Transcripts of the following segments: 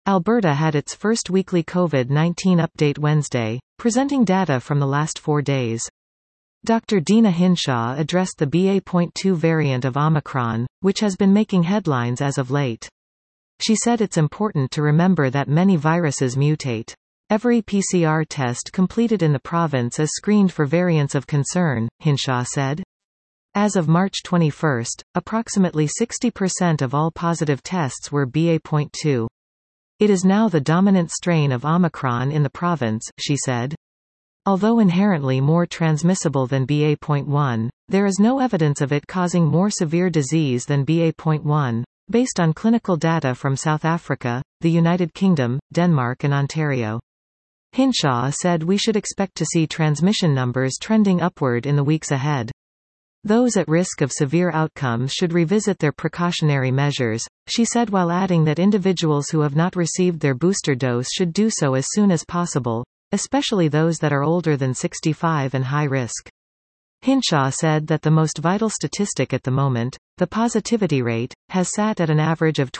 Alberta had its first weekly COVID-19 update Wednesday, presenting data from the last 4 days. Dr. Deena Hinshaw addressed the BA.2 variant of Omicron, which has been making headlines as of late. She said it's important to remember that many viruses mutate. Every PCR test completed in the province is screened for variants of concern, Hinshaw said. As of March 21, approximately 60% of all positive tests were BA.2. It is now the dominant strain of Omicron in the province, she said. Although inherently more transmissible than BA.1, there is no evidence of it causing more severe disease than BA.1, based on clinical data from South Africa, the United Kingdom, Denmark and Ontario. Hinshaw said we should expect to see transmission numbers trending upward in the weeks ahead. Those at risk of severe outcomes should revisit their precautionary measures, she said, while adding that individuals who have not received their booster dose should do so as soon as possible, especially those that are older than 65 and high risk. Hinshaw said that the most vital statistic at the moment, the positivity rate, has sat at an average of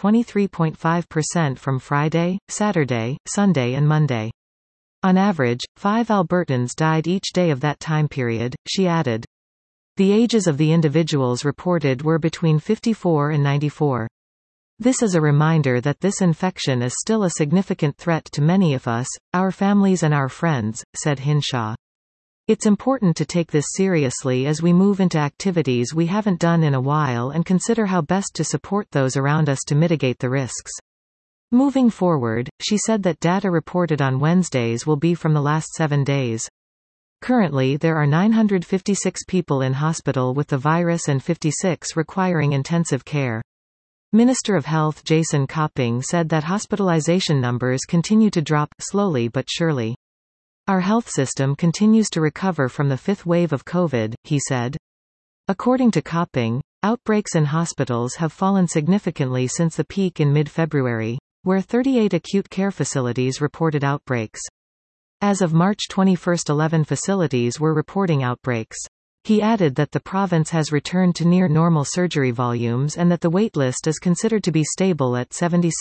23.5% from Friday, Saturday, Sunday and Monday. On average, 5 Albertans died each day of that time period, she added. The ages of the individuals reported were between 54 and 94. This is a reminder that this infection is still a significant threat to many of us, our families and our friends, said Hinshaw. It's important to take this seriously as we move into activities we haven't done in a while and consider how best to support those around us to mitigate the risks. Moving forward, she said that data reported on Wednesdays will be from the last 7 days. Currently there are 956 people in hospital with the virus and 56 requiring intensive care. Minister of Health Jason Copping said that hospitalization numbers continue to drop, slowly but surely. Our health system continues to recover from the 5th wave of COVID, he said. According to Copping, outbreaks in hospitals have fallen significantly since the peak in mid-February, where 38 acute care facilities reported outbreaks. As of March 21, 11 facilities were reporting outbreaks. He added that the province has returned to near normal surgery volumes and that the waitlist is considered to be stable at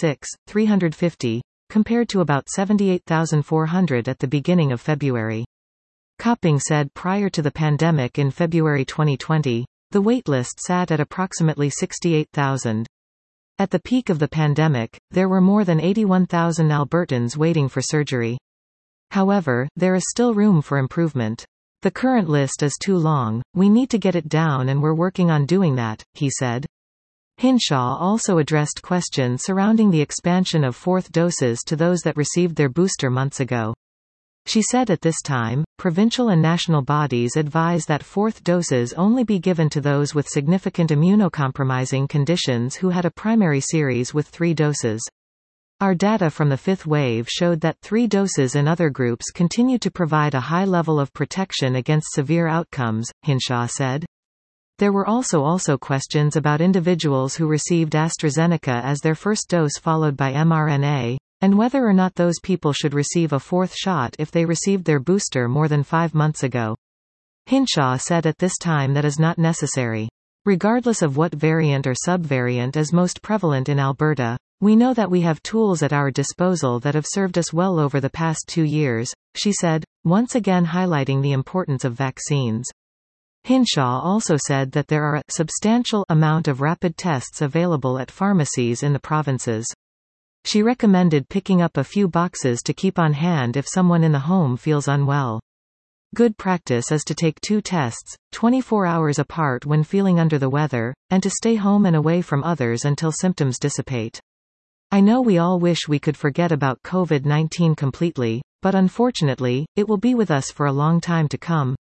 76,350, compared to about 78,400 at the beginning of February. Copping said prior to the pandemic in February 2020, the waitlist sat at approximately 68,000. At the peak of the pandemic, there were more than 81,000 Albertans waiting for surgery. However, there is still room for improvement. The current list is too long, we need to get it down and we're working on doing that, he said. Hinshaw also addressed questions surrounding the expansion of 4th doses to those that received their booster months ago. She said at this time, provincial and national bodies advise that 4th doses only be given to those with significant immunocompromising conditions who had a primary series with 3 doses. Our data from the 5th wave showed that 3 doses in other groups continue to provide a high level of protection against severe outcomes, Hinshaw said. There were also questions about individuals who received AstraZeneca as their first dose followed by mRNA, and whether or not those people should receive a 4th shot if they received their booster more than 5 months ago. Hinshaw said at this time that is not necessary. Regardless of what variant or subvariant is most prevalent in Alberta, we know that we have tools at our disposal that have served us well over the past 2 years, she said, once again highlighting the importance of vaccines. Hinshaw also said that there are a substantial amount of rapid tests available at pharmacies in the provinces. She recommended picking up a few boxes to keep on hand if someone in the home feels unwell. Good practice is to take 2 tests, 24 hours apart when feeling under the weather, and to stay home and away from others until symptoms dissipate. I know we all wish we could forget about COVID-19 completely, but unfortunately, it will be with us for a long time to come,